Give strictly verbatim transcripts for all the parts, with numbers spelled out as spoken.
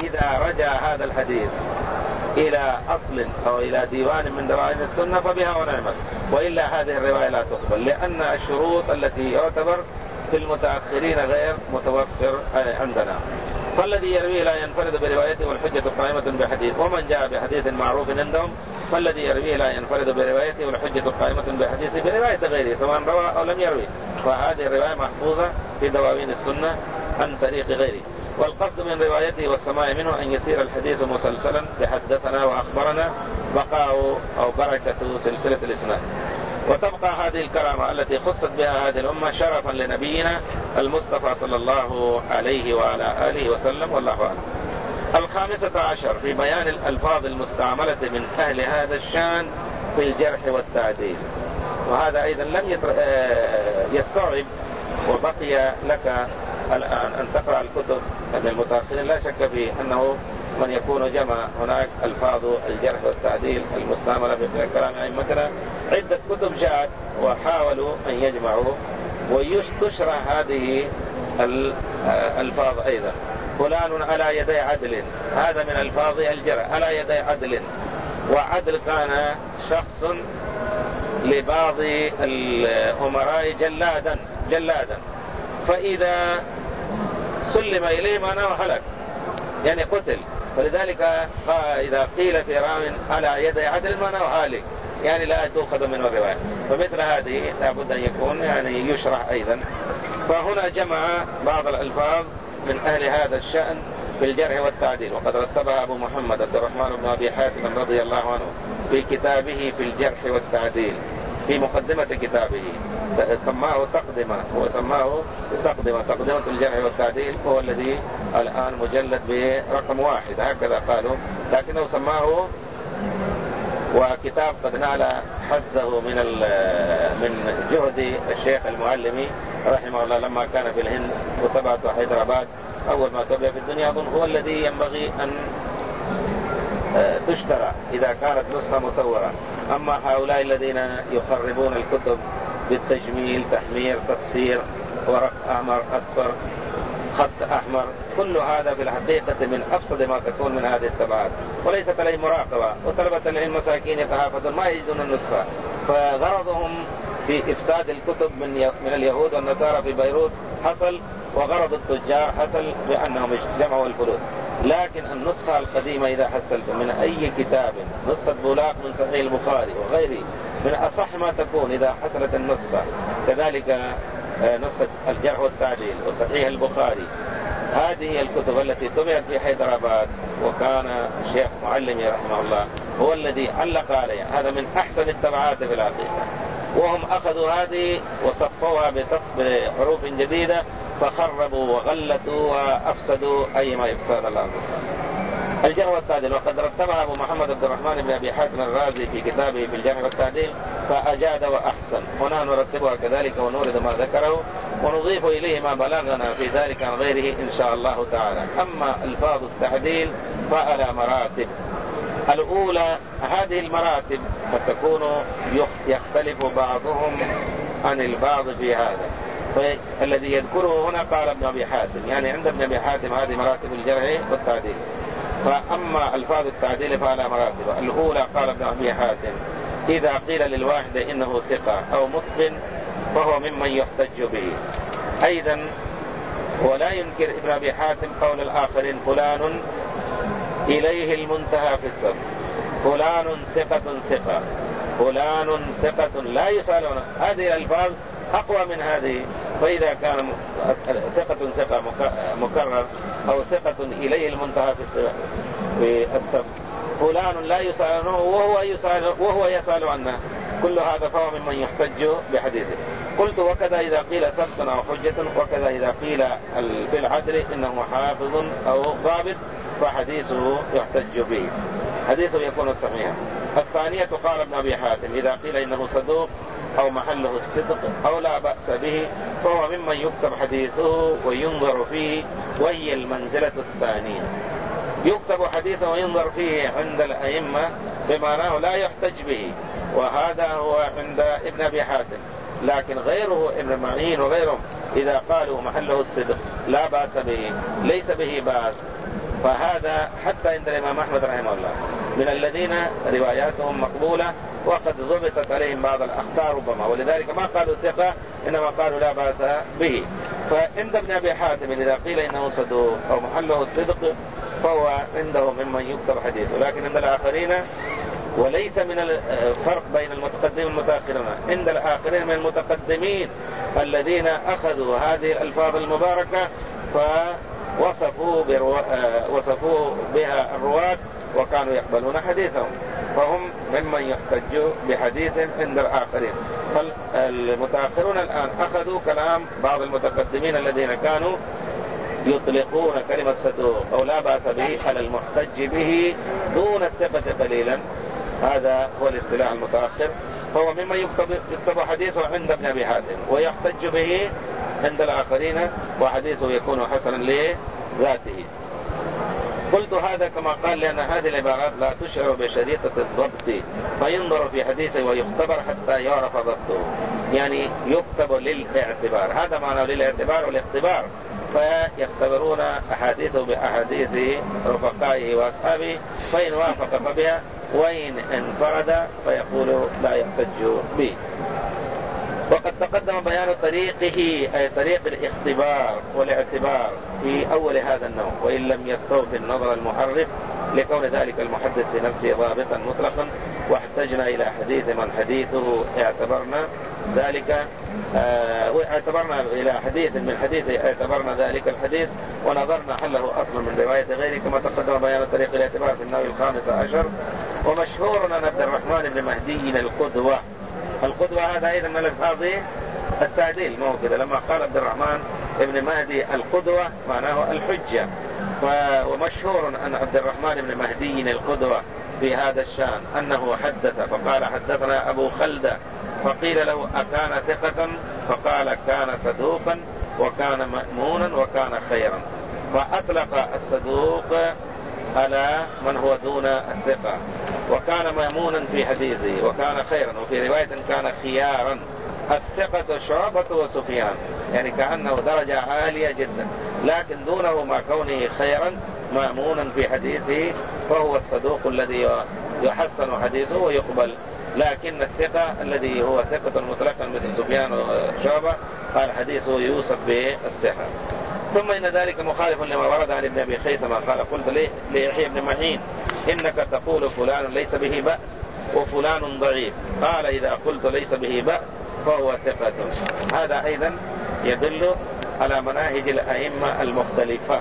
إذا رجع هذا الحديث إلى أصل أو إلى ديوان من دواوين السنة فبها ونعمت، وإلا هذه الرواية لا تقبل، لأن الشروط التي يعتبر في المتأخرين غير متوفر عندنا. فالذي يرويه لا ينفرد بروايته والحجة قائمة بحديث، ومن جاء بحديث معروف عندهم فالذي يرويه لا ينفرد بروايته والحجة قائمة بحديثه برواية غيره سواء روى أو لم يروي، فهذه الرواية محفوظة في دواوين السنة عن طريق غيره. والقصد من روايته والسماع منه أن يسير الحديث مسلسلا بحدثنا وأخبرنا بقاء أو بركة سلسلة الإسناد، وتبقى هذه الكرامة التي خصت بها هذه الأمة شرفا لنبينا المصطفى صلى الله عليه وعلى آله وسلم، والله أعلم. الخامسة عشر في بيان الألفاظ المستعملة من أهل هذا الشان في الجرح والتعديل، وهذا أيضا لم يستوعب، وبقي لك الآن أن تقرأ الكتب من المتأخرين. لا شك في أنه من يكون جمع هناك ألفاظ الجرح والتعديل المستعملة في كلام أئمتنا، عدة كتب جاءت وحاولوا أن يجمعوا ويشرح هذه الألفاظ أيضا. فلان على يدي عدل، هذا من ألفاظ الجرح، على يدي عدل، وعدل كان شخص لبعض الأمراء جلادا جلادا فإذا سلم إليه معناه هلك، يعني قتل، فلذلك إذا قيل في راو على يدي عدل معناه هالك، يعني لا تؤخذ منه الرواية. فمثل هذه لابد أن يكون يعني يشرح أيضا. فهنا جمع بعض الألفاظ من أهل هذا الشأن في الجرح والتعديل، وقد رتبها أبو محمد عبد الرحمن بن أبي حاتم رضي الله عنه في كتابه في الجرح والتعديل في مقدمة كتابه، سماه تقدمة، وسماه تقدمة تقدمة الجرح والتعديل، هو الذي الآن مجلد برقم واحد هكذا قالوا، لكنه سماه، وكتاب قد نال حظه من من جهد الشيخ المعلمي رحمه الله لما كان في الهند وتبعته حيدراباد أول ما تبع في الدنيا، أظن هو الذي ينبغي أن تشترى إذا كانت نسخة مصورة. أما هؤلاء الذين يخربون الكتب بالتجميل، تحمير، تصفير، ورق أحمر، أصفر، خط أحمر، كل هذا في الحقيقة من أفسد ما تكون من هذه الطبعات، وليست عليه مراقبة، وطلبة العلم مساكين يتحافظون ما يجدون النسخة، فغرضهم في إفساد الكتب من من اليهود والنصارى في بيروت حصل، وغرض التجار حصل بأنهم جمعوا الفلوس. لكن النسخة القديمة إذا حصلتم من أي كتاب، نسخة بولاق من صحيح البخاري وغيره، من أصح ما تكون إذا حصلت النسخة، كذلك نسخة الجرح والتعديل وصحيح البخاري، هذه هي الكتب التي طبعت في حيدراباد، وكان الشيخ معلمي رحمه الله هو الذي علق عليها، هذا من أحسن الطبعات في الحقيقة. وهم أخذوا هذه وصفوها بحروف جديدة فخربوا وغلطوا وأفسدوا أي ما يفسد الله المستعان. الجرح والتعديل، وقد رتبها أبو محمد عبد الرحمن بن أبي حاتم الرازي في كتابه في الجرح والتعديل فأجاد وأحسن. هنا نرتبها كذلك ونورد ما ذكره ونضيف إليه ما بلغنا في ذلك عن غيره إن شاء الله تعالى. أما ألفاظ التعديل فعلى مراتب. الأولى، هذه المراتب قد تكون يختلف بعضهم عن البعض في هذا، فالذي يذكره هنا قال ابن أبي حاتم، يعني عند ابن أبي حاتم هذه مراتب الجرح والتعديل. فأما ألفاظ التعديل فعلى مراتب. الأولى قال ابن أبي حاتم إذا قيل للواحد إنه ثقة أو متقن فهو ممن يحتج به. أيضا ولا ينكر ابن أبي حاتم قول الآخرين فلان إليه المنتهى في الثبت، فلان ثقة ثقة، فلان ثقة لا يسألون. هذه الألفاظ أقوى من هذه. فإذا كان ثقة ثقة مكرر أو ثقة إليه المنتهى في الثبت، فلان لا يسألونه وهو يسأل وهو يسأل عنه، كل هذا فهو ممن يحتج بحديثه. قلت وكذا إذا قيل ثبت أو حجة، وكذا إذا قيل في العدل إنه حافظ أو ضابط فحديثه يحتج به، حديثه يكون صحيحا. الثانية قال ابن أبي حاتم إذا قيل إنه صدوق أو محله الصدق أو لا بأس به فهو ممن يكتب حديثه وينظر فيه، وهي المنزلة الثانية. يكتب حديثه وينظر فيه عند الأئمة بمعناه لا يحتج به، وهذا هو عند ابن أبي حاتم. لكن غيره ابن معين وغيرهم إذا قالوا محله الصدق لا بأس به، ليس به بأس، فهذا حتى عند الإمام أحمد رحمه الله من الذين رواياتهم مقبولة وقد ضبطت عليهم بعض الأخطاء ربما، ولذلك ما قالوا ثقة إنما قالوا لا بأس به. فعند ابن أبي حاتم إذا قيل إنه صدوق أو محله الصدق فهو عنده ممن يكتب حديثه، لكن عند الآخرين وليس من الفرق بين المتقدمين والمتأخرين، عند الآخرين من المتقدمين الذين أخذوا هذه الألفاظ المباركة فوصفوا برو... وصفوا بها الرواة وكانوا يقبلون حديثهم، فهم ممن يحتج بحديث عند الآخرين. فالمتأخرون الآن أخذوا كلام بعض المتقدمين الذين كانوا يطلقون كلمة صدوق أو لا بأس به على المحتج به دون الثقة قليلا، هذا هو الاصطلاح المتأخر. فهو ممن يكتب, يكتب حديثه عند ابن أبي حاتم ويحتج به عند الآخرين وحديثه يكون حسنا لذاته. قلت هذا كما قال لأن هذه العبارات لا تشعر بشريطة الضبط، فينظر في حديثه ويختبر حتى يعرف ضبطه، يعني يكتب للاعتبار، هذا معنى للاعتبار والاختبار. فيختبرون أحاديثه بأحاديث رفقائه وأصحابه، فإن وافق فبها وإن انفرد فيقول لا يحتج به. وقد تقدم بيان طريقه أي طريق الاختبار والاعتبار في أول هذا النوع، وإن لم يستوفي النظر المحرف لكون ذلك المحدث في نفسه ضابطا مطلقا، واحتجنا إلى حديث من حديثه اعتبرنا ذلك آه واعتبرنا إلى حديث من حديثه اعتبرنا ذلك الحديث ونظرنا هل له أصل من رواية غيره، كما تقدم بيان طريق الاعتبار في النوع الخامس عشر. ومشهور أن عبد الرحمن بن مهدي القدوة، القدوة هذا أيضا من الألفاظ التعديل، مو كده لما قال عبد الرحمن بن مهدي القدوة معناه الحجة. ومشهور أن عبد الرحمن بن مهدي القدوة في هذا الشان أنه حدث فقال حدثنا أبو خلدة، فقيل له أكان ثقة؟ فقال كان صدوقا وكان مأمونا وكان خيرا، فأطلق الصدوق على من هو دون الثقة، وكان مأمونا في حديثه وكان خيرا، وفي رواية كان خيارا. الثقة شعبة وسفيان، يعني كأنه درجة عالية جدا، لكن دونه مع كونه خيرا مأمونا في حديثه فهو الصدوق الذي يحسن حديثه ويقبل. لكن الثقة الذي هو ثقة مطلقا مثل سفيان وشعبة قال حديثه يوصف بالصحة. ثم إن ذلك مخالف لما ورد عن ابن أبي خيثمة قال قلت ليه ليحيى بن معين إنك تقول فلان ليس به بأس وفلان ضعيف، قال إذا قلت ليس به بأس فهو ثقة. هذا أيضا يدل على مناهج الأئمة المختلفة،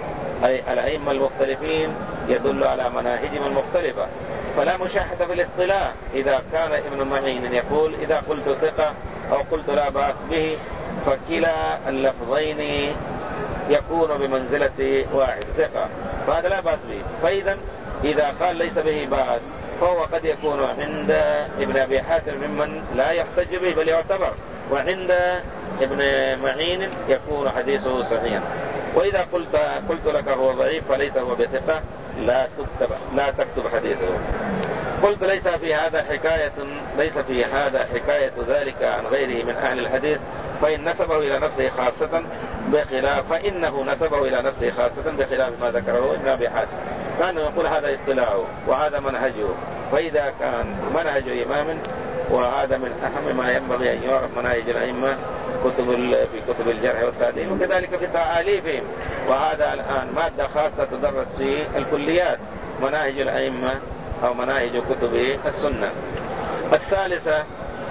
أي الأئمة المختلفين يدل على مناهجهم المختلفة، فلا مشاحة في الاصطلاح. إذا كان ابن معين يقول إذا قلت ثقة أو قلت لا بأس به فكلا اللفظين يكون بمنزلة واحد ثقة، فهذا لا بأس به. فإذا إذا قال ليس به بأس فهو قد يكون عند ابن أبي حاتم ممن لا يحتج به بل يعتبر، وعند ابن معين يكون حديثه صحيحا. وإذا قلت قلت لك هو ضعيف فليس هو بثقة لا تكتب لا تكتب حديثه. قلت ليس في هذا حكاية ليس في هذا حكاية ذلك عن غيره من أهل الحديث، فإن نسبه إلى نفسه خاصة بخلاف فإنه نسبه إلى نفسه خاصة بخلاف ما ذكره ابن أبي حاتم، كان يقول هذا اصطلاحه وهذا منهجه. فإذا كان منهج إمام، وهذا من أهم ما ينبغي أن يعرف مناهج الأئمة كتب في كتب الجرح والتعديل وكذلك في تعاليفهم، وهذا الآن مادة خاصة تدرس في الكليات، مناهج الأئمة أو مناهج كتب السنة. الثالثة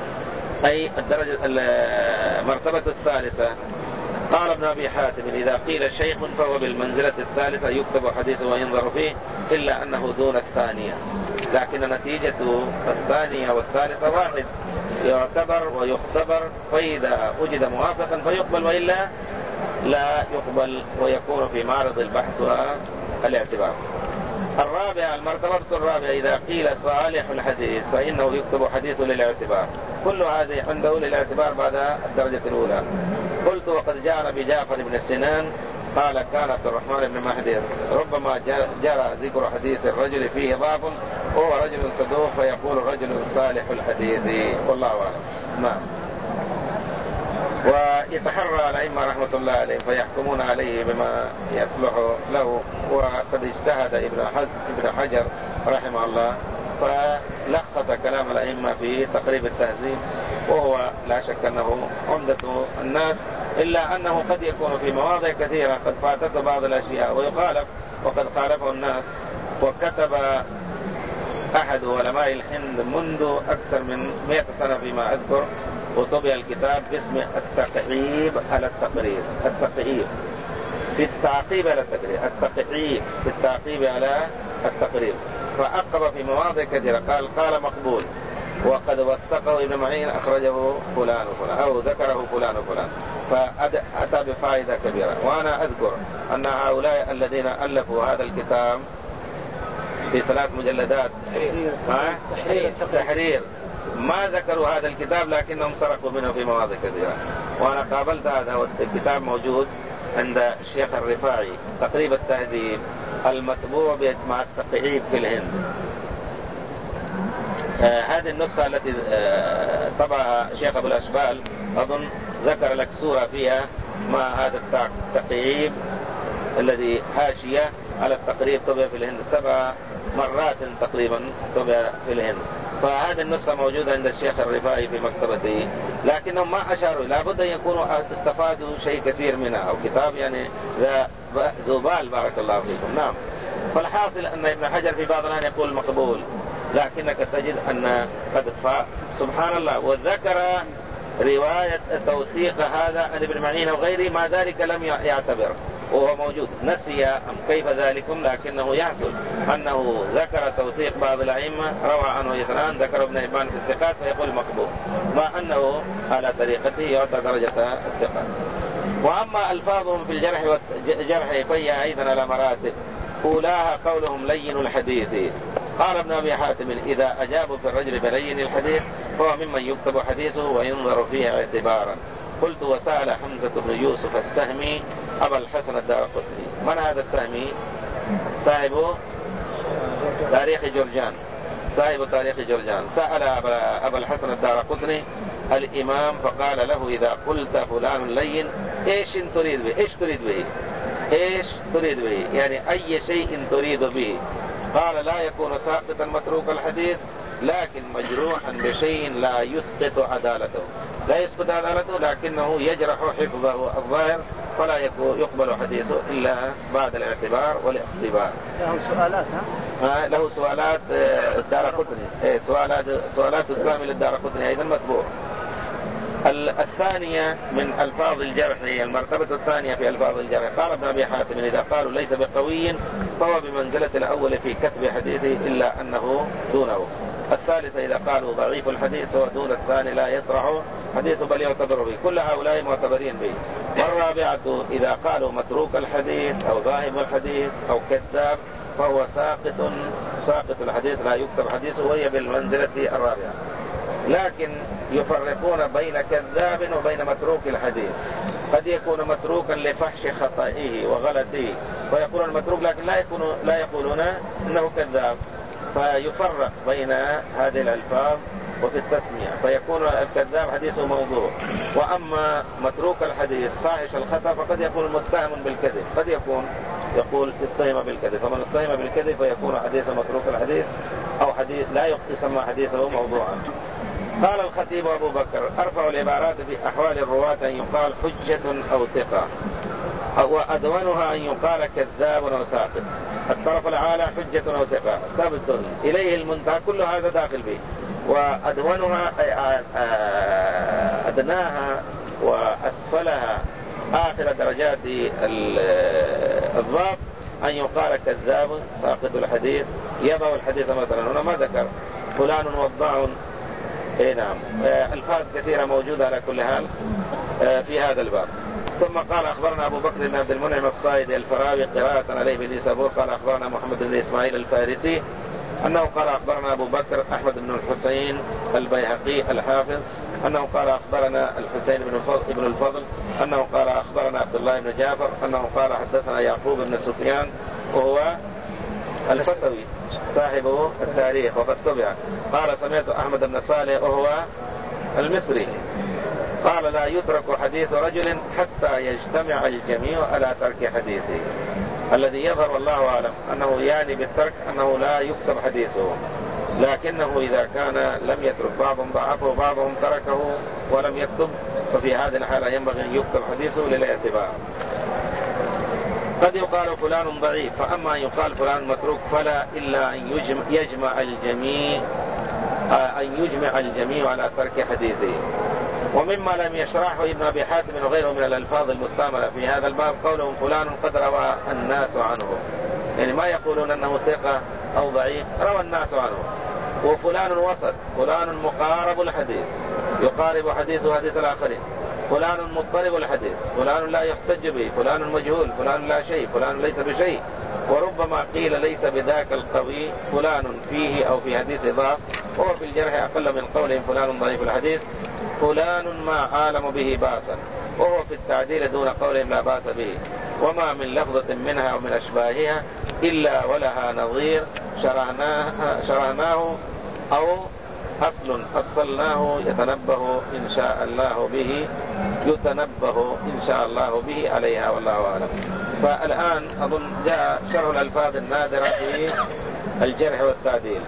أي الدرجة المرتبة الثالثة، قال ابن أبي حاتم إذا قيل شيخ فهو بالمنزلة الثالثة يكتب حديثه وينظر فيه إلا أنه دون الثانية، لكن نتيجة الثانية والثالثة واحد، يعتبر ويختبر، فإذا وجد موافقا فيقبل وإلا لا يقبل ويكون في معرض البحث والاعتبار. الرابعة المرتبة الرابعة إذا قيل صالح الحديث فإنه يكتب حديثه للاعتبار، كل هذه عنده للاعتبار بعد الدرجة الأولى. قلت وقد جاء بجعفر بن سنان قال كان عبد الرحمن بن مهدي ربما جرى ذكر حديث الرجل فيه ضعف وهو رجل صدوق فيقول رجل صالح الحديث، والله أعلم. نعم. ويتحرى الأئمة رحمة الله عليهم فيحكمون عليه بما يصلح له. وقد اجتهد ابن حزم ابن حجر رحمه الله فلخص كلام الأئمة في تقريب التهذيب، وهو لا شك أنه عمدة الناس، إلا أنه قد يكون في مواضع كثيرة قد فاتته بعض الأشياء ويخالف، وقد خالفه الناس. وكتب أحد علماء الهند منذ أكثر من مئة سنة فيما أذكر، وطبع الكتاب باسم التقعيب على التقريب، التقعيب في التعقيب على التقريب، التقعيب في التعقيب على التقريب. فأقب في مواضع كثيرة، قال قال مقبول، وقد وثقه ابن معين، أخرجه فلان وفلان أو ذكره فلان وفلان، فأتى بفائدة كبيرة. وأنا أذكر أن هؤلاء الذين ألفوا هذا الكتاب في ثلاث مجلدات تحرير, تحرير ما ذكروا هذا الكتاب، لكنهم سرقوا منه في مواضع كثيرة. وأنا قابلت هذا الكتاب موجود عند الشيخ الرفاعي، تقريب التهذيب المطبوع مع التقعيب في الهند. آه هذه النسخة التي آه طبعها شيخ أبو الأشبال أظن ذكر لك سورة فيها مع هذا التقعيب الذي هاشية على التقريب، طبع في الهند سبع مرات تقريبا، طبع في الهند. فهذه النسخة موجودة عند الشيخ الرفاعي في مكتبته، لكنهم ما أشاروا، لابد أن يكونوا استفادوا شيء كثير منها، أو كتاب يعني ذو بال بارك الله فيكم. نعم. فالحاصل أن ابن حجر في بعض الأحيان يقول مقبول، لكنك تجد أن قد فاء سبحان الله، وذكر رواية توثيق هذا عن ابن معين وغيره، ما ذلك لم يعتبر، وهو موجود. نسي أم كيف ذلكم، لكنه يحصل أنه ذكر توثيق بعض الأئمة، روى عنه اثنان، ذكر ابن حبان في الثقات فيقول مقبول، مع أنه على طريقته يعطى درجة الثقات. وأما ألفاظهم في الجرح والجرح فهي أيضا على مراتب. أولاها قولهم لين الحديث. قال ابن أبي حاتم إذا أجابوا في الرجل بلين الحديث فهو ممن يكتب حديثه وينظر فيه اعتبارا. قلت وسأل حمزة بن يوسف السهمي أبا الحسن الدارقطني. من هذا السهمي؟ صاحب تاريخ جرجان، صاحب تاريخ جرجان. سأل أبا الحسن الدارقطني الإمام فقال له إذا قلت فلان لين إيش تريد به؟ إيش تريد به؟ إيش تريد به؟ يعني أي شيء تريد به؟ قال لا يكون ساقطا متروك الحديث، لكن مجروحا بشيء لا يسقط عدالته، لا يسقط عدالته لكنه يجرح حفظه الظاهر، فلا يقبل حديثه إلا بعد الاعتبار والاختبار. له سؤالات ها؟ له سؤالات الدارقطني، سؤالات سؤالات السامي للدارقطني أيضا مطبوع. الثانية من ألفاظ الجرح، المرتبة الثانية في ألفاظ الجرح، قال ابن أبي حاتم إذا قالوا ليس بقوي فهو بمنزلة الأول في كتب حديثه إلا أنه دونه. الثالثة إذا قالوا ضعيف الحديث فهو دون الثاني لا يطرح حديثه بل يعتبر به، كل هؤلاء معتبرين به. والرابعة إذا قالوا متروك الحديث أو ذاهب الحديث أو كذاب فهو ساقط ساقط الحديث لا يكتب حديثه، وهي بالمنزلة الرابعة. لكن يفرقون بين كذاب وبين متروك الحديث. قد يكون متروكا لفحش خطئه وغلطه فيقولون متروك، لكن لا يكون لا يقولون انه كذاب. فيفرق بين هذه الالفاظ وفي التسمية، فيكون الكذاب حديثه موضوع. واما متروك الحديث فاحش الخطأ فقد يكون متهم بالكذب، قد يكون يقول اتهم بالكذب، فمن اتهم بالكذب فيكون حديثه متروك الحديث او حديث لا يسمى حديثه موضوعا. قال الخطيب أبو بكر أرفع العبارات في أحوال الرواة أن يقال حجة أو ثقة، وأدونها أن يقال كذاب أو ساقط. الطرف العالى حجة أو ثقة، ثبت إليه المنتهى، كل هذا داخل به. وأدونها أدناها وأسفلها آخر درجات الضبط أن يقال كذاب ساقط الحديث يضع الحديث مثلا. هنا ما ذكر فلان وضاع. اي نعم. الفاظ كثيرة موجودة على كل حال في هذا الباب. ثم قال أخبرنا أبو بكر بن عبد المنعم الصائدي الفراوي قراءة عليه بن نيسابور قال أخبرنا محمد بن إسماعيل الفارسي أنه قال أخبرنا أبو بكر أحمد بن الحسين البيهقي الحافظ أنه قال أخبرنا الحسين بن الفضل أنه قال أخبرنا عبد الله بن جعفر أنه قال حدثنا يعقوب بن سفيان وهو الفسوي صاحب التاريخ وقد تبع. قال سمعت أحمد بن صالح وهو المصري قال لا يترك حديث رجل حتى يجتمع الجميع على ترك حديثه. الذي يظهر والله أعلم أنه يعني بالترك أنه لا يكتب حديثه، لكنه إذا كان لم يترك، بعضهم ضعفه بعضهم تركه ولم يكتب، ففي هذه الحالة ينبغي أن يكتب حديثه للاعتبار. قد يقال فلان ضعيف، فأما أن يقال فلان متروك فلا إلا أن يجمع, يجمع الجميع أن يجمع الجميع على ترك حديثه. ومما لم يشرحه ابن أبي حاتم وغيره من الألفاظ المستعملة في هذا الباب قولهم فلان قد روى الناس عنه، يعني ما يقولون أنه ثقة أو ضعيف، روى الناس عنه. وفلان وسط، فلان مقارب الحديث يقارب حديثه حديث الآخرين، فلان مضطرب الحديث، فلان لا يحتج به، فلان مجهول، فلان لا شيء، فلان ليس بشيء. وربما قيل ليس بذاك القوي، فلان فيه أو في حديث ضعف، وهو في الجرح أقل من قولهم فلان ضعيف الحديث، فلان ما عالم به باسا، وهو في التعديل دون قولهم لا باس به. وما من لفظة منها ومن أشباهها إلا ولها نظير شرعناه, شرعناه أو أصل أصلناه يتنبه إن شاء الله به يتنبه إن شاء الله به عليها، والله أعلم. فالآن أظن جاء شرح الألفاظ النادرة في الجرح والتعديل.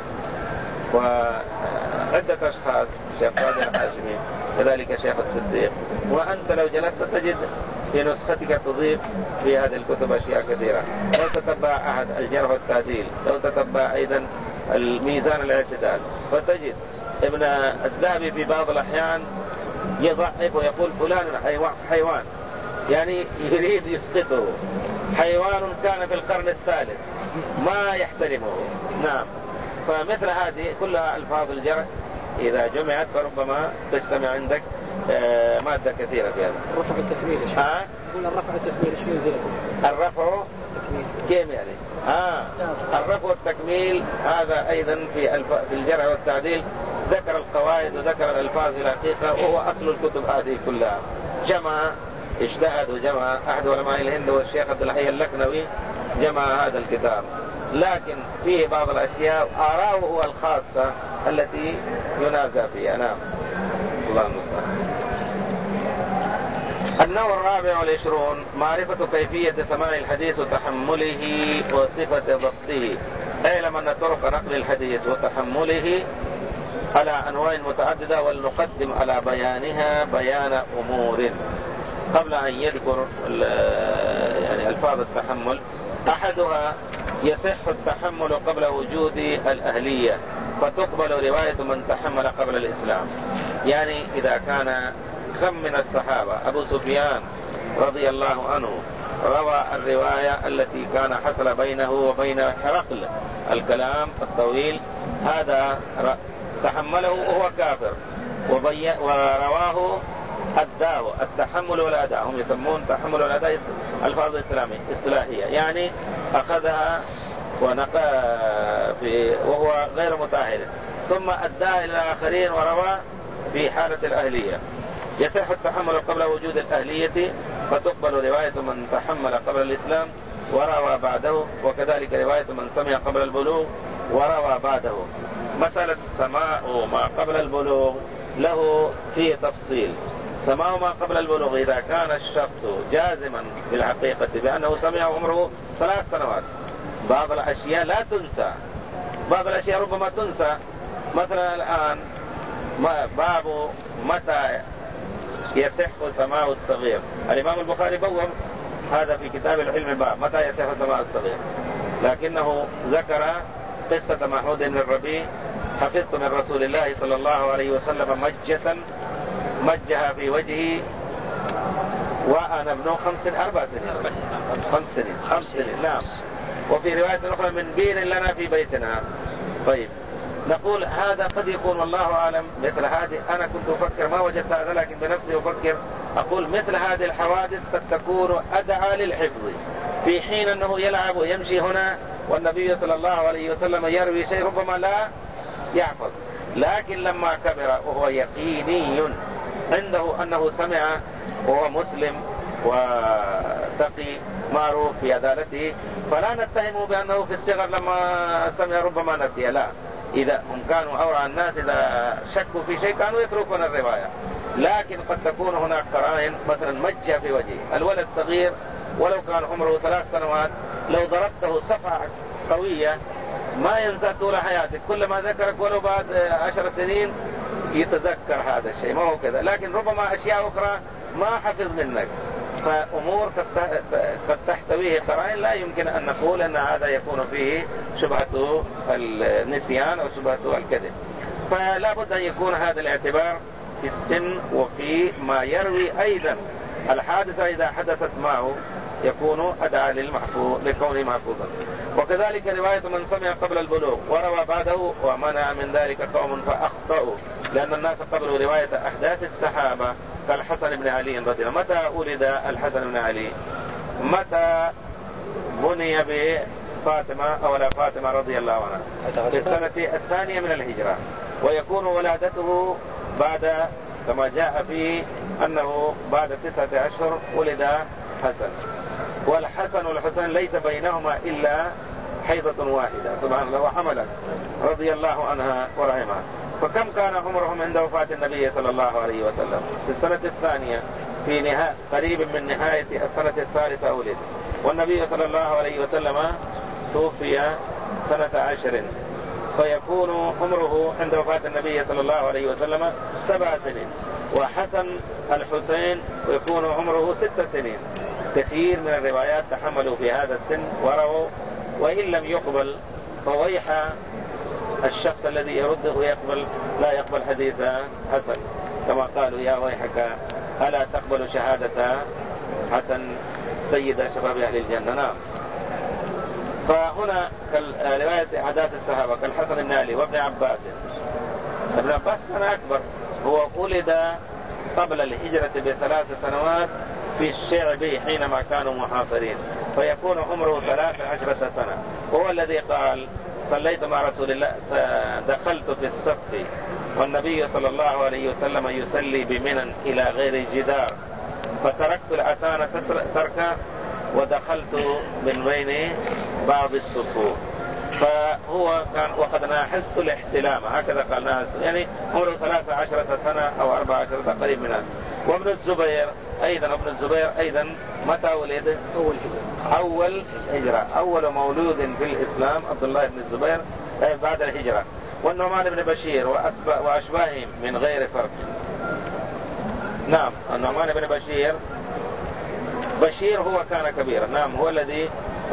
وعدة أشخاص، شيخ قادر الحاشمي كذلك شيخ الصديق، وأنت لو جلست تجد في نسختك تضيف في هذه الكتب أشياء كثيرة. لو تتبع أحد الجرح والتعديل، لو تتبع أيضا الميزان الاعتدال، فتجد ابن الذهبي في بعض الأحيان يضعف ويقول فلان حيوان، يعني يريد يسقطه، حيوان كان في القرن الثالث ما يحترمه. نعم. فمثل هذه كلها ألفاظ الجرح إذا جمعت فربما تجتمع عندك مادة كثيرة في هذا. الرفع والتكميل إيش؟ ها؟ قلنا الرفع والتكميل إيش منزلته؟ الرفع كيف يعني؟ آه الرفع والتكميل هذا أيضا في الف... في الجرح والتعديل ذكر القواعد وذكر الألفاظ الحقيقة، وهو أصل الكتب هذه كلها. جمع اجتهد وجمع أحد علماء الهند والشيخ عبد الحي اللكنوي جمع هذا الكتاب، لكن فيه بعض الأشياء آراءه هو الخاصة التي ينازع فيها. نعم. الله المستعان. النوع الرابع والعشرون معرفة كيفية سماع الحديث وتحمله وصفة ضبطه. اعلم أن طرق نقل الحديث وتحمله على أنواع متعددة، ولنقدم على بيانها بيان أمور قبل أن يذكر يعني ألفاظ التحمل. أحدها يصح التحمل قبل وجود الأهلية، فتقبل رواية من تحمل قبل الإسلام. يعني إذا كان كم من الصحابة أبو سفيان رضي الله عنه روى الرواية التي كان حصل بينه وبين هرقل الكلام الطويل، هذا تحمله وهو كافر، ورواه أداه التحمل والأداء، هم يسمون تحمل والأداء الفاظ إسلامية إصطلاحية، يعني أخذها ونقى في وهو غير متأهل ثم أداها إلى الآخرين وروى في حالة الأهلية. يصح التحمل قبل وجود الأهلية، فتقبل رواية من تحمل قبل الإسلام وروى بعده، وكذلك رواية من سمع قبل البلوغ وروى بعده. مسألة سماع ما قبل البلوغ له فيه تفصيل. سماع ما قبل البلوغ إذا كان الشخص جازما بالحقيقة بأنه سمع عمره ثلاث سنوات، بعض الأشياء لا تنسى، بعض الأشياء ربما تنسى. مثلا الآن باب متى يصح سماع الصغير، الإمام البخاري بوّم هذا في كتاب العلم باب متى يصح سماع الصغير، لكنه ذكر قصة محمود بن الربيع: حفظت من رسول الله صلى الله عليه وسلم مجة مجها في وجهي وأنا ابن خمس أربع سنين خمس سنين خمس سنين نعم. وفي رواية أخرى: من بير لنا في بيتنا. طيب، نقول هذا قد يكون والله أعلم مثل هذه، أنا كنت أفكر ما وجدت هذا، لكن بنفسي أفكر أقول مثل هذه الحوادث قد تكون أدعى للحفظ، في حين أنه يلعب ويمشي هنا والنبي صلى الله عليه وسلم يروي شيء ربما لا يحفظ، لكن لما كبر وهو يقيني عنده أنه سمع وهو مسلم وتقي معروف في عدالته، فلا نتهمه بأنه في الصغر لما سمع ربما نسي، لا، إذا هم كانوا أورع الناس إذا شكوا في شيء كانوا يتركون الرواية، لكن قد تكون هناك قرائن، مثلا مجة في وجهه، الولد صغير ولو كان عمره ثلاث سنوات لو ضربته صفعة قوية ما ينسى طول حياتك، كلما ذكرك ولو بعد عشر سنين يتذكر هذا الشيء، ما هو كذا. لكن ربما أشياء أخرى ما حفظ منك، فأمور قد تحتويه قرائن لا يمكن أن نقول أن هذا يكون فيه شبهة النسيان أو شبهة الكذب. فلا بد أن يكون هذا الاعتبار في السن وفي ما يروي أيضا الحادثة إذا حدثت معه يكون أدعى للمحفوظ لكونه محفوظا. وكذلك رواية من سمع قبل البلوغ وروى بعده ومنع من ذلك قوم فأخطأوا، لأن الناس قبلوا رواية أحداث الصحابة كالحسن بن علي رضي الله عنه. متى ولد الحسن بن علي؟ متى بني بفاطمة أو لا فاطمة رضي الله عنها؟ في السنة الثانية من الهجرة، ويكون ولادته بعد كما جاء فيه أنه بعد تسعة أشهر ولد حسن، والحسن والحسين ليس بينهما إلا حيضة واحدة سبحان الله، وحملت رضي الله عنها ورحمها. فكم كان عمرهم عند وفاة النبي صلى الله عليه وسلم؟ في السنة الثانية في نهاية قريب من نهاية السنة الثالثة ولد، والنبي صلى الله عليه وسلم توفي سنة عشر، فيكون عمره عند وفاة النبي صلى الله عليه وسلم سبع سنين. وحسن الحسين ويكون عمره ست سنين. كثير من الروايات تحملوا في هذا السن ورووا، وإن لم يقبل فويح الشخص الذي يرده ويقبل لا يقبل حديث حسن، كما قالوا يا ويحك ألا تقبل شهادة حسن سيد شباب أهل الجنة. نعم. فهنا رواية أحداث الصحابة كالحسن بن علي وابن عباس. ابن عباس كان أكبر، هو ولد قبل الهجرة بثلاث سنوات في الشعب حينما كانوا محاصرين، فيكون عمره ثلاث عشرة سنة. وهو الذي قال صليت مع رسول الله، دخلت في الصف والنبي صلى الله عليه وسلم يصلي بمنن إلى غير جدار، فتركت الأتان تركا ودخلت من بين بعض الصفوف. فهو كان وقد ناحزت الاحتلام، هكذا قال ناحزت، يعني عمره ثلاث عشرة سنة أو أربع عشرة قريب منها. وابن الزبير أيضا ابن الزبير أيضا متى ولد؟ أول هجرة. أول هجرة، أول مولود في الإسلام عبد الله بن الزبير بعد الهجرة. والنعمان بن بشير وأشباههم من غير فرق. نعم، النعمان بن بشير بشير هو كان كبيرا، نعم، هو الذي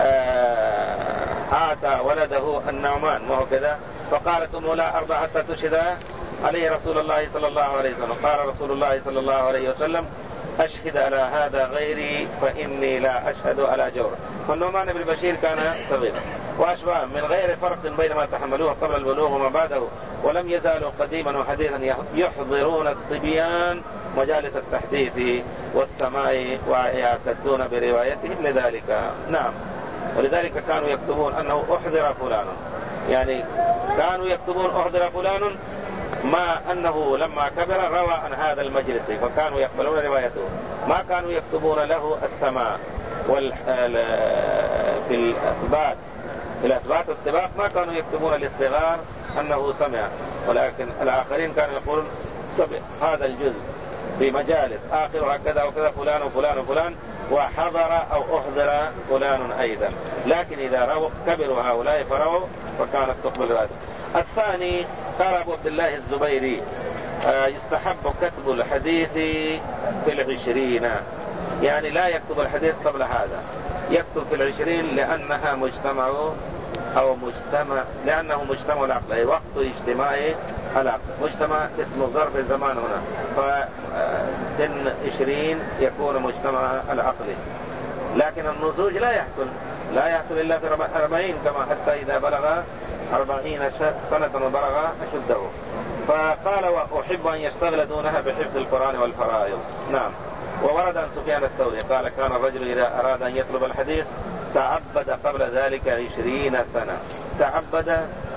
أعطى ولده النعمان وهو كذا، فقالت أمه لا أرضى حتى تشهد عليه رسول الله صلى الله عليه وسلم. قال رسول الله صلى الله عليه وسلم أشهد على هذا غيري فإني لا أشهد على جور. والنعمان بن بشير كان صغيرا. وأشباه من غير فرق بين ما تحملوه قبل البلوغ وما بعده، ولم يزالوا قديما وحديثا يحضرون الصبيان مجالس التحديث والسماع ويعتدون بروايتهم لذلك. نعم، ولذلك كانوا يكتبون أنه أحضر فلان، يعني كانوا يكتبون أحضر فلان ما أنه لما كبر روى عن هذا المجلس، فكانوا يقبلون روايته، ما كانوا يكتبون له السماع. وال... في الأثبات في الأثبات والطباق ما كانوا يكتبون للصغار أنه سمع، ولكن الآخرين كانوا يقولون سمع هذا الجزء في مجالس آخر هكذا وكذا فلان وفلان وفلان وحضر أو أحضر فلان أيضا. لكن إذا روا كبروا هؤلاء فرووا فكانت تقبل روايته. الثاني قال أبو عبد الله الزبيري يستحب كتب الحديث في العشرين، يعني لا يكتب الحديث قبل هذا، يكتب في العشرين لأنها مجتمع أو مجتمع لأنه مجتمع العقل، أي وقت اجتماع العقل. مجتمع اسم ظرف الزمان هنا، فسن عشرين يكون مجتمع العقل. لكن النضوج لا يحصل لا يحصل إلا في أربعين، كما حتى إذا بلغ أربعين سنة وبلغ أشده. فقال وأحب أن يشتغل دونها بحفظ القرآن والفرائض. نعم. وورد عن سفيان الثوري قال كان الرجل إذا أراد أن يطلب الحديث تعبد قبل ذلك عشرين سنة. تعبد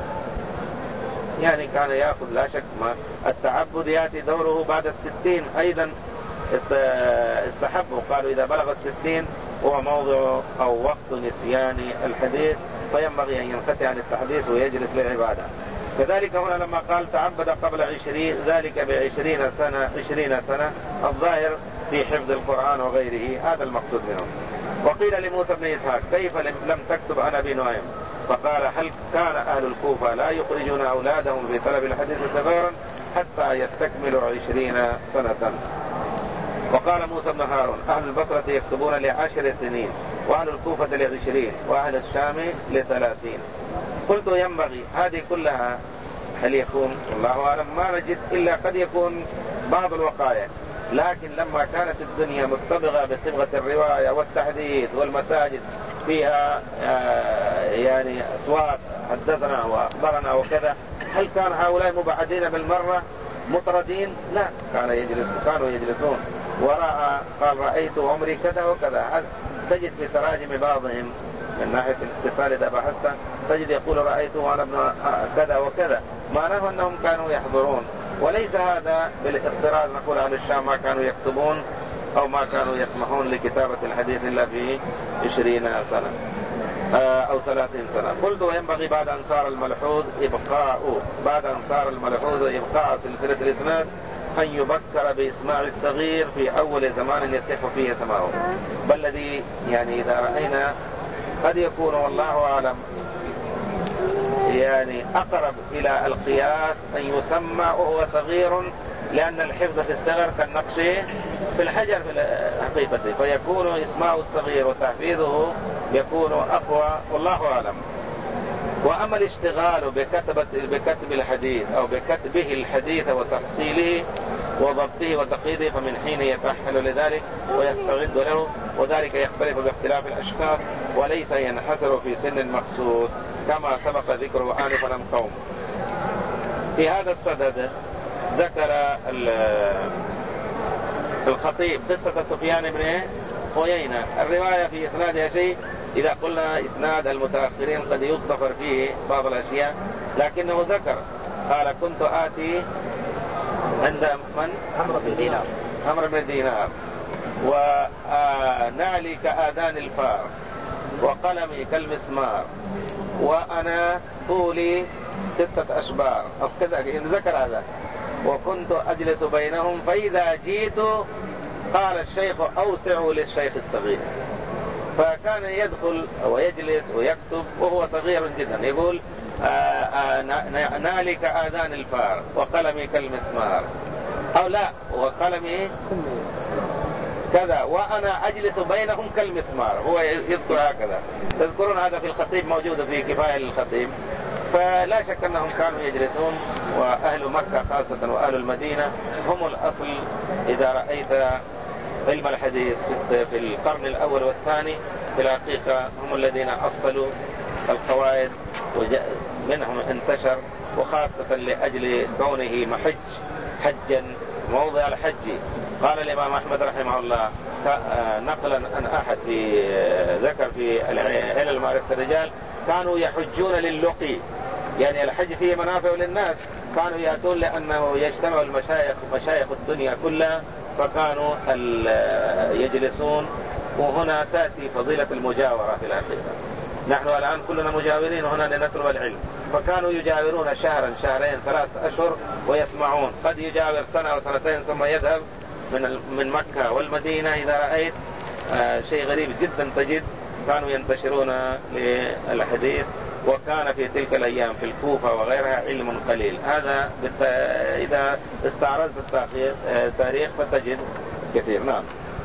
يعني كان يأخذ، لا شك ما التعبد يأتي دوره بعد الستين أيضا استحبوا. قالوا إذا بلغ الستين هو موضع أو وقت نسيان الحديث، فينبغي أن ينفتح عن التحديث ويجلس للعبادة. كذلك هنا لما قال تعبد قبل عشرين ذلك بعشرين سنة عشرين سنة الظاهر في حفظ القرآن وغيره، هذا المقصود منه. وقيل لموسى بن إسحاق كيف لم تكتب عن أبي نعيم؟ فقال هل كان أهل الكوفة لا يخرجون أولادهم في طلب الحديث سفارا حتى يستكملوا عشرين سنة؟ وقال موسى بن هارون أهل البصرة يكتبون لعشر سنين وأهل الكوفة لعشرين وأهل الشام لثلاثين. قلت ينبغي هذه كلها هل يكون الله أعلم ما نجد إلا قد يكون بعض الوقائع، لكن لما كانت الدنيا مصطبغة بصبغة الرواية والتحديث والمساجد فيها يعني أصوات حدثنا وأخبرنا وكذا، هل كان هؤلاء مبعدين بالمرة مطردين؟ لا، كانوا يجلسون كانوا يجلسون وراء قال رأيت عمري كذا وكذا. تجد في تراجم بعضهم من ناحية الاتصال إذا بحثت تجد يقول رأيت وأنا ابن كذا وكذا، معناه أنهم كانوا يحضرون، وليس هذا بالاضطرار نقول أهل الشام ما كانوا يكتبون أو ما كانوا يسمحون لكتابة الحديث إلا في عشرين سنة أو ثلاثين سنة. قلت وينبغي بعد أن صار الملحوظ إبقاء بعد أن صار الملحوظ إبقاء سلسلة الإسناد أن يبكر بإسماع الصغير في أول زمان يصح فيه سماعه، بل الذي يعني إذا رأينا قد يكون والله أعلم يعني أقرب إلى القياس أن يسمى وهو صغير، لأن الحفظ في الصغر كالنقش في الحجر في الحقيقة، فيكون إسماع الصغير وتحفيظه يكون أقوى والله أعلم. وأما الاشتغال بكتبة بكتب الحديث أو بكتبه الحديث وتفصيله وضبطه وتقييده فمن حين يتأهل لذلك ويستعد له، وذلك يختلف باختلاف الأشخاص وليس ينحصر في سن مخصوص كما سبق ذكره آنفا عن قوم. في هذا الصدد ذكر الخطيب قصة سفيان بن عيينة. الرواية في إسنادها شيء، إذا قلنا إسناد المتأخرين قد يغتفر فيه بعض الأشياء، لكنه ذكر قال كنت آتي عند من؟ عمرو بن دينار عمرو بن دينار ونعلي كآذان الفار وقلمي كالمسمار وأنا طولي ستة أشبار أو كذا ذكر هذا، وكنت أجلس بينهم فإذا جيت قال الشيخ أوسعوا للشيخ الصغير، فكان يدخل ويجلس ويكتب وهو صغير جدا، يقول نالي كآذان الفار وقلمي كالمسمار أو لا وقلمي كذا وأنا أجلس بينهم كالمسمار، هو يذكر هكذا. تذكرون هذا في الخطيب موجود في كفاية للخطيب. فلا شك أنهم كانوا يجلسون، وأهل مكة خاصة وأهل المدينة هم الأصل. إذا رأيت علم الحديث في القرن الأول والثاني في الحقيقة هم الذين أصلوا القواعد ومنهم انتشر، وخاصة لأجل كونه محج حجا موضع الحج. قال الإمام أحمد رحمه الله نقلا عن أحد في ذكر في علل معرفة الرجال كانوا يحجون للقي، يعني الحج فيه منافع للناس، كانوا يأتون لأنه يجتمع المشايخ مشايخ الدنيا كلها فكانوا يجلسون. وهنا تأتي فضيلة المجاورة في الحقيقة، نحن الآن كلنا مجاورين هنا لنطلب العلم، فكانوا يجاورون شهرا شهرين ثلاثة أشهر ويسمعون، قد يجاور سنة أو سنتين ثم يذهب من من مكة والمدينة. إذا رأيت آه شيء غريب جدا تجد كانوا ينتشرون للحديث، وكان في تلك الأيام في الكوفة وغيرها علم قليل. هذا إذا استعرضت التاريخ فتجد كثير. نعم.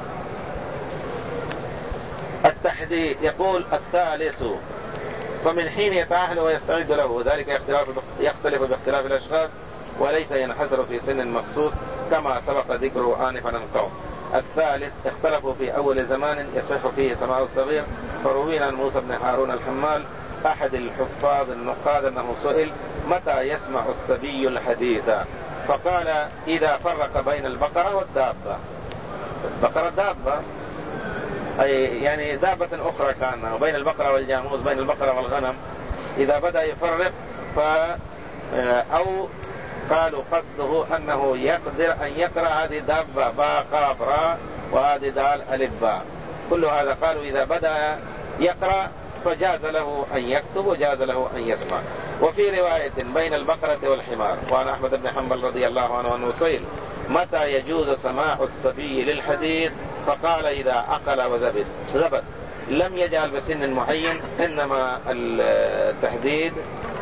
التحديد يقول الثالث فمن حين يتأهل ويستعد له، وذلك يختلف, يختلف باختلاف الأشخاص وليس ينحصر في سن مخصوص كما سبق ذكره آنفا عن قوم. الثالث اختلفوا في أول زمان يصح فيه سماع الصغير، فروينا عن موسى بن هارون الحمال أحد الحفاظ النقاد أنه سئل متى يسمع الصبي الحديث، فقال إذا فرق بين البقرة والدابة. البقرة دابة أي يعني دابة أخرى كان، وبين البقرة والجاموس بين البقرة والغنم، إذا بدأ يفرق ف أو قالوا قصده أنه يقدر أن يقرأ هذه دابة باء قاف راء وهذه دال ألف باء، كل هذا قالوا إذا بدأ يقرأ فجاز له أن يكتب وجاز له أن يسمع. وفي رواية بين البقرة والحمار. وعن أحمد بن حنبل رضي الله عنه أنه سئل متى يجوز سماع الصبي للحديث فقال إذا أقل وزبد زبد لم يجعل بسن معين، إنما التحديد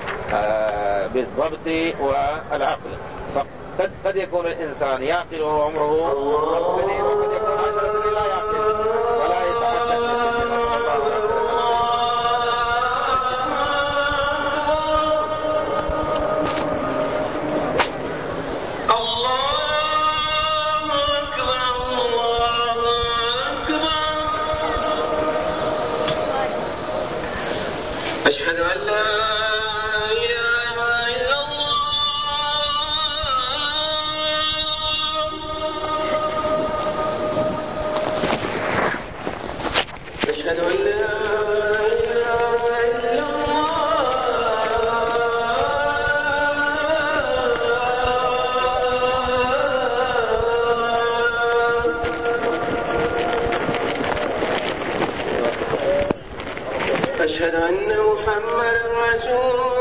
بالضبط والعقل. فقد قد يكون الإنسان يعقل وهو عمره خمس سنين وقد يكون عشر سنين لا يعقل ولا يتحدث بسن أشهد أن لا إله إلا الله أشهد أن لا إله إلا الله أشهد أن محمدا رسول